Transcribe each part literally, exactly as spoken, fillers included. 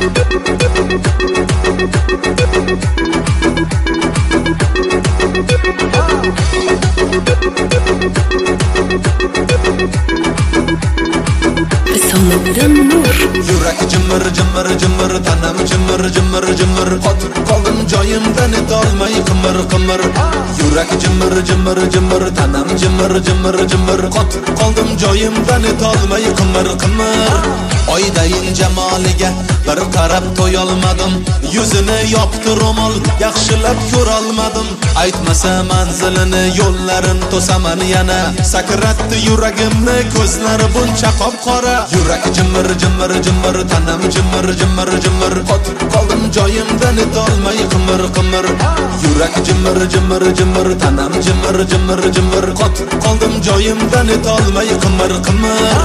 Yurak cimir cimir cimir tanam cimir cimir cimir qotib qoldim joyimdan etolmay qimir qimir Yurak cimir cimir cimir tanam cimir cimir cimir qotib qoldim joyimdan etolmay qimir qimir Oydayin jamoliga bir qarab to'yolmadim yuzini yopdi ro'mol yaxshilab ko'rolmadim aytmasa manzilini yo'llarin to'saman yana sakratdi yuragimni ko'zlari buncha qop-qora Yurak cimir cimir cimir tanam cimir cimir cimir qotib qoldim joyimdan etolmay qimir qimir Yurak cimir cimir cimir tanam cimir cimir cimir qotib qoldim joyimdan etolmay qimir qimir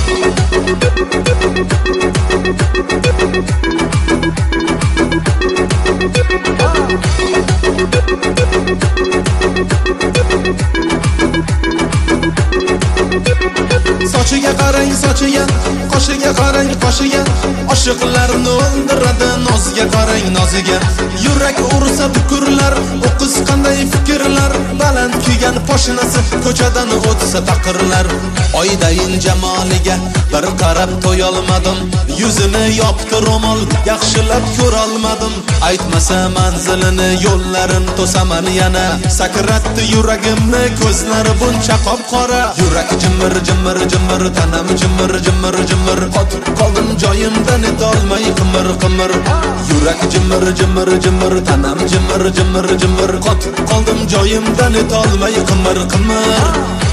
Sochiga qarang sochiga qoshiga qarang qoshiga oshiqlarni o'ldiradi noziga qarang noziga yurak ursa bukurlar o'qiz qanday fikrlar baland kiygan poshnasi ko'chadan o'tsa taqirlar oydayin jamoliga bir qarab to'yolmadim yuzini yopdi ro'mol yaxshilab ko'rolmadim aytmasa manzilini yo'llarin to'saman yana sakratdi yuragimni ko'zlari buncha qop-qora yurak jimir jimir jimir tanam jimir jimir jimir qotib qoldim joyimdan etolmay qimir qimir yurak jimir jimir jimir tanam jimir jimir jimir qotib qoldim joyimdan etolmay qimir qimir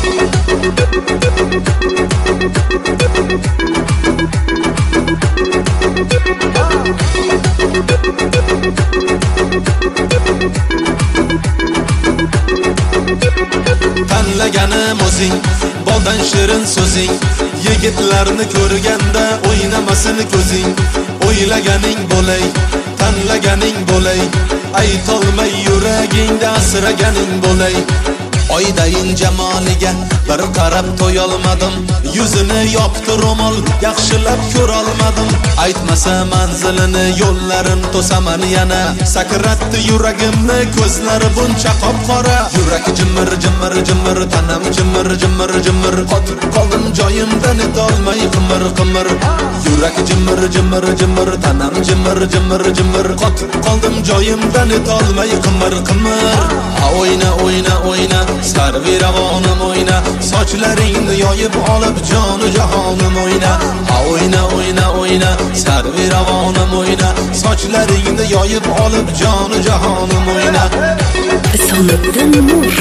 Tanlaganim o'zing boldan shirin so'zing yigitlarni ko'rganda o'ynamasin ko'zing o'ylaganing bo'lay tanlaganing bo'lay aytolmay yuragingda asraganing bo'lay oydayin jamoliga bir qarab to'yolmadim yuzini yopdi ro'mol yaxshilab ko'rolmadim aytmasa manzilini yo'llarin to'saman yana sakratdi yuragimni ko'zlari buncha qop-qora yurak jimir jimir jimir tanam jimir jimir jimir qotib qoldim joyimdan etolmay qimir qimir yurak jimir jimir jimir tanam jimir jimir jimir qotib qoldim joyimdan etolmay qimir qimir o'yna o'yna o'yna sarvi ravonim o'yna sochlaringni yoyib olib jonu jahonim o'yna o'yna o'yna o'yna sarvi ravonim o'yna sochlaringni yoyib olib jonu jahonim o'yna Risolatdan nur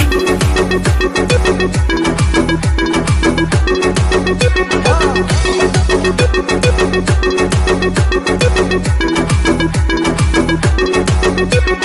Thank you.